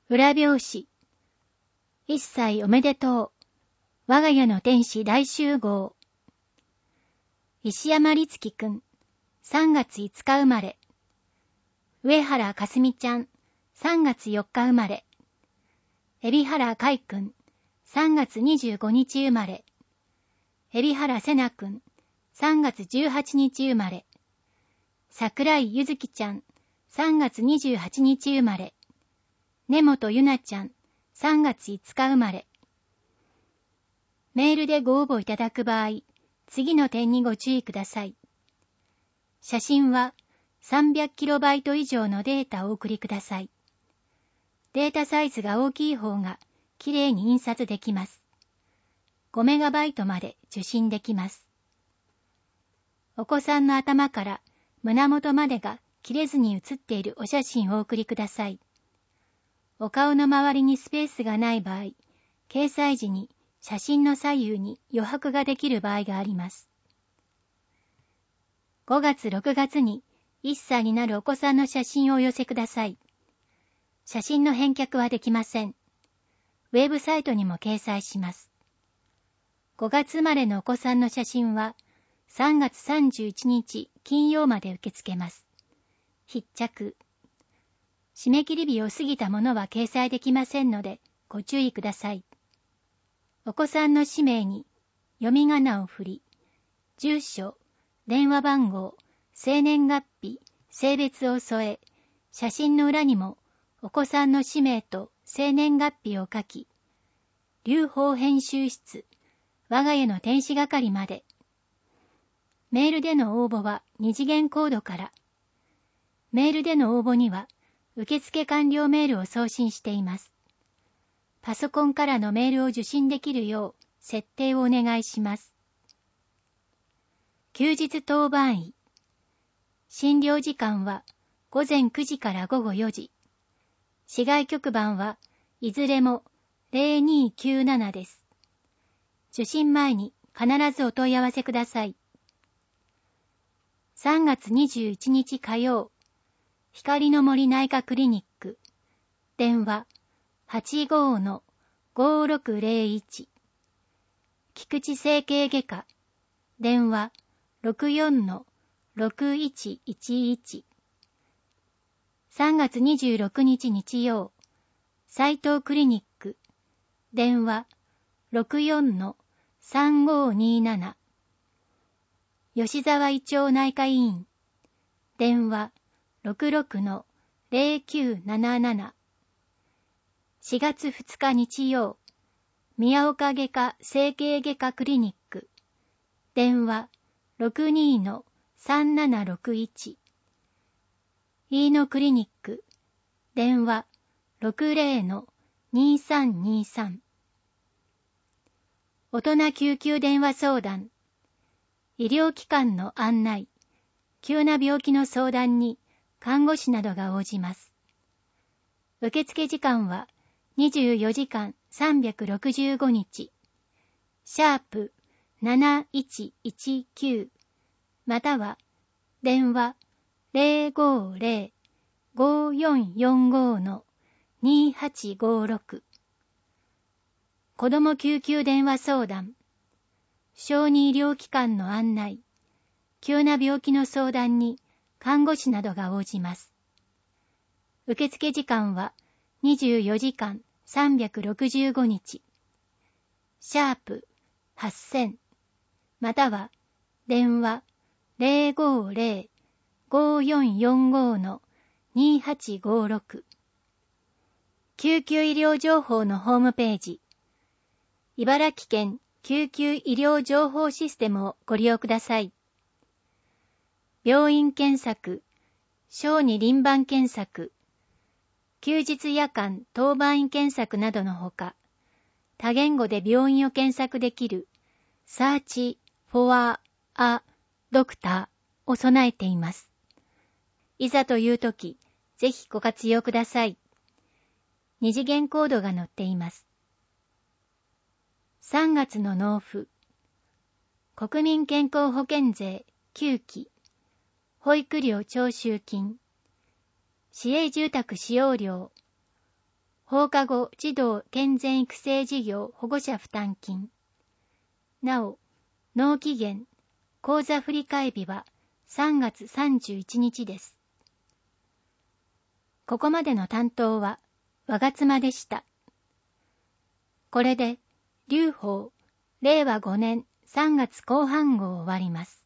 裏表紙。1歳おめでとう。我が家の天使大集合。石山律樹くん、3月5日生まれ。上原かすみちゃん、3月4日生まれ。海老原海くん、3月25日生まれ。海老原せなくん、3月18日生まれ。桜井ゆずきちゃん、3月28日生まれ。根本ゆなちゃん、3月5日生まれ。メールでご応募いただく場合、次の点にご注意ください。写真は 300KB 以上のデータをお送りください。データサイズが大きい方がきれいに印刷できます。5MB まで受信できます。お子さんの頭から胸元までが切れずに写っているお写真をお送りください。お顔の周りにスペースがない場合、掲載時に写真の左右に余白ができる場合があります。5月6月に1歳になるお子さんの写真をお寄せください。写真の返却はできません。ウェブサイトにも掲載します。5月生まれのお子さんの写真は3月31日金曜まで受け付けます。必着。締め切り日を過ぎたものは掲載できませんのでご注意ください。お子さんの氏名に読み仮名を振り、住所、電話番号、生年月日、性別を添え、写真の裏にもお子さんの氏名と生年月日を書き、劉邦編集室、我が家の天使係まで。メールでの応募は2次元コードから。メールでの応募には、受付完了メールを送信しています。パソコンからのメールを受信できるよう設定をお願いします。休日当番医。診療時間は午前9時から午後4時。市外局番はいずれも0297です。受診前に必ずお問い合わせください。3月21日火曜、光の森内科クリニック。電話 85-5601。菊池整形外科。電話 64-6111。3月26日日曜、斉藤クリニック。電話 64-3527。吉沢医長内科医院。電話 66-0977。4月2日日曜、宮岡外科整形外科クリニック。電話 62-3761。飯野クリニック。電話 60-2323。大人救急電話相談。医療機関の案内、急な病気の相談に看護師などが応じます。受付時間は24時間365日。#7119 または電話 050-5445-2856。子ども救急電話相談。小児医療機関の案内、急な病気の相談に看護師などが応じます。受付時間は24時間365日。#8000または電話 050-5445-2856。救急医療情報のホームページ。茨城県救急医療情報システムをご利用ください。病院検索、小児輪番検索、休日夜間当番医検索などのほか、多言語で病院を検索できる Search for a Doctor を備えています。いざというとき、ぜひご活用ください。二次元コードが載っています。3月の納付。国民健康保険税9期。保育料徴収金。市営住宅使用料。 放課後児童健全育成事業保護者負担金。なお、納期限、口座振替日は3月31日です。ここまでの担当は我が妻でした。これで、留保令和5年3月後半号を終わります。